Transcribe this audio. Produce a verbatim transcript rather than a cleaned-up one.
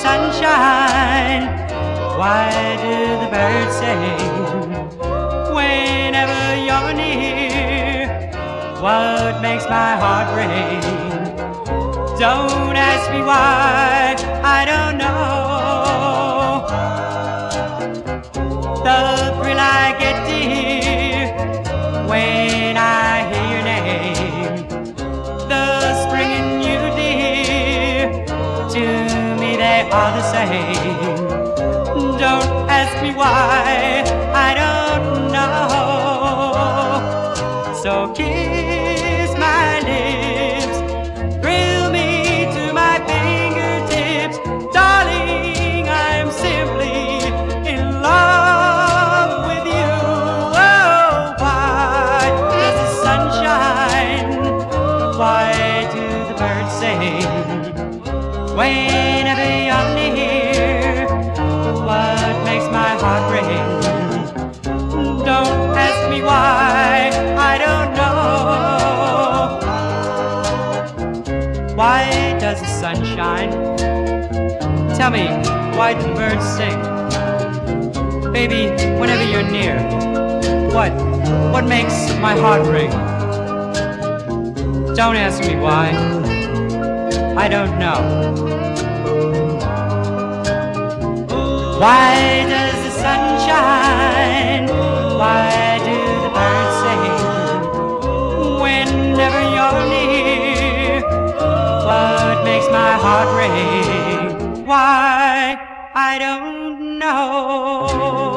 sunshine? Why do the birds sing whenever you're near? What makes my heart ring? Don't ask me why, I don't know. The thrill I get, dear, when I hear your name. The spring in you, dear, to me they are the same. Don't ask me why, I don't know. So kiss my lips, thrill me to my fingertips. Darling, I'm simply in love with you. Oh, why does the sun shine? Why do the birds sing whenever you're near? What makes my heart ring? Don't ask me why, I don't know. Why does the sun shine? Tell me, why do the birds sing? Baby, whenever you're near, what, what makes my heart ring? Don't ask me why, I don't know. Why does the sun shine? Why do the birds sing whenever you're near? What makes my heart ring? Why, I don't know.